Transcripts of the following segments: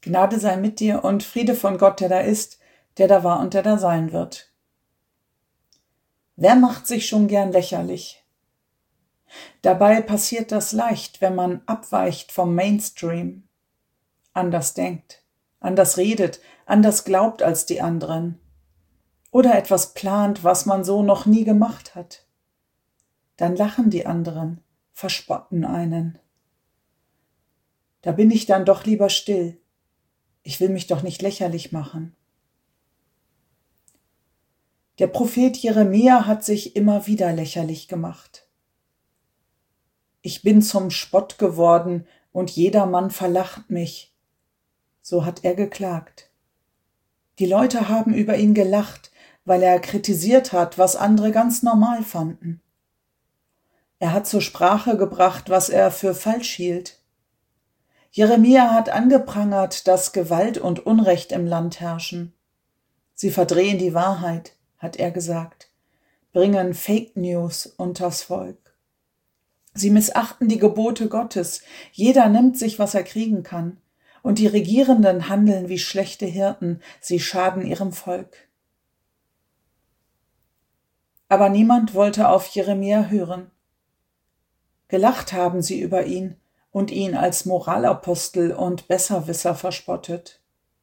Gnade sei mit dir und Friede von Gott, der da ist, der da war und der da sein wird. Wer macht sich schon gern lächerlich? Dabei passiert das leicht, wenn man abweicht vom Mainstream, anders denkt, anders redet, anders glaubt als die anderen oder etwas plant, was man so noch nie gemacht hat. Dann lachen die anderen, verspotten einen. Da bin ich dann doch lieber still. Ich will mich doch nicht lächerlich machen. Der Prophet Jeremia hat sich immer wieder lächerlich gemacht. Ich bin zum Spott geworden und jedermann verlacht mich. So hat er geklagt. Die Leute haben über ihn gelacht, weil er kritisiert hat, was andere ganz normal fanden. Er hat zur Sprache gebracht, was er für falsch hielt. Jeremia hat angeprangert, dass Gewalt und Unrecht im Land herrschen. Sie verdrehen die Wahrheit, hat er gesagt, bringen Fake News unters Volk. Sie missachten die Gebote Gottes, jeder nimmt sich, was er kriegen kann, und die Regierenden handeln wie schlechte Hirten, sie schaden ihrem Volk. Aber niemand wollte auf Jeremia hören. Gelacht haben sie über ihn und ihn als Moralapostel und Besserwisser verspottet.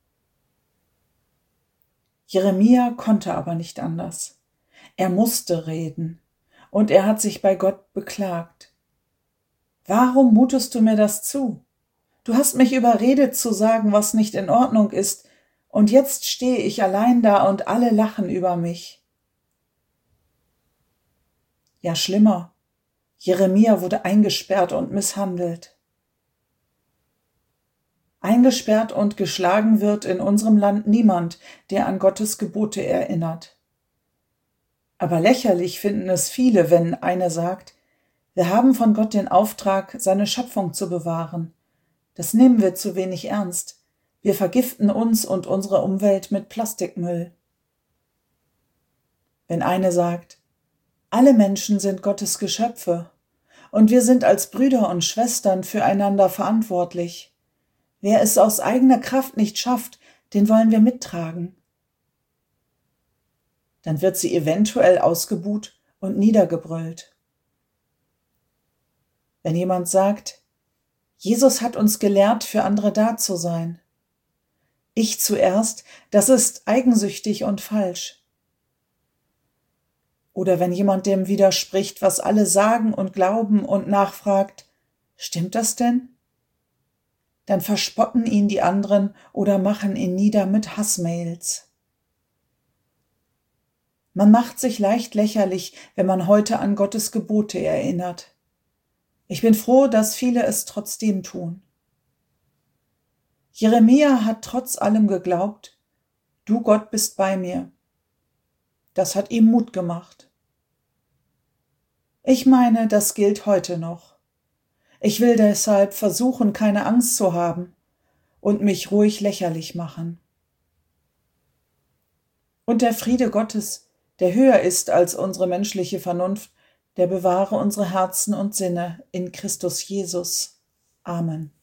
Jeremia konnte aber nicht anders. Er musste reden und er hat sich bei Gott beklagt. Warum mutest du mir das zu? Du hast mich überredet zu sagen, was nicht in Ordnung ist, und jetzt stehe ich allein da und alle lachen über mich. Ja, schlimmer. Jeremia wurde eingesperrt und misshandelt. Eingesperrt und geschlagen wird in unserem Land niemand, der an Gottes Gebote erinnert. Aber lächerlich finden es viele, wenn einer sagt, wir haben von Gott den Auftrag, seine Schöpfung zu bewahren. Das nehmen wir zu wenig ernst. Wir vergiften uns und unsere Umwelt mit Plastikmüll. Wenn eine sagt, alle Menschen sind Gottes Geschöpfe und wir sind als Brüder und Schwestern füreinander verantwortlich. Wer es aus eigener Kraft nicht schafft, den wollen wir mittragen. Dann wird sie eventuell ausgebuht und niedergebrüllt. Wenn jemand sagt, Jesus hat uns gelehrt, für andere da zu sein. Ich zuerst, das ist eigensüchtig und falsch. Oder wenn jemand dem widerspricht, was alle sagen und glauben und nachfragt, stimmt das denn? Dann verspotten ihn die anderen oder machen ihn nieder mit Hassmails. Man macht sich leicht lächerlich, wenn man heute an Gottes Gebote erinnert. Ich bin froh, dass viele es trotzdem tun. Jeremia hat trotz allem geglaubt, du Gott bist bei mir. Das hat ihm Mut gemacht. Ich meine, das gilt heute noch. Ich will deshalb versuchen, keine Angst zu haben und mich ruhig lächerlich machen. Und der Friede Gottes, der höher ist als unsere menschliche Vernunft, der bewahre unsere Herzen und Sinne in Christus Jesus. Amen.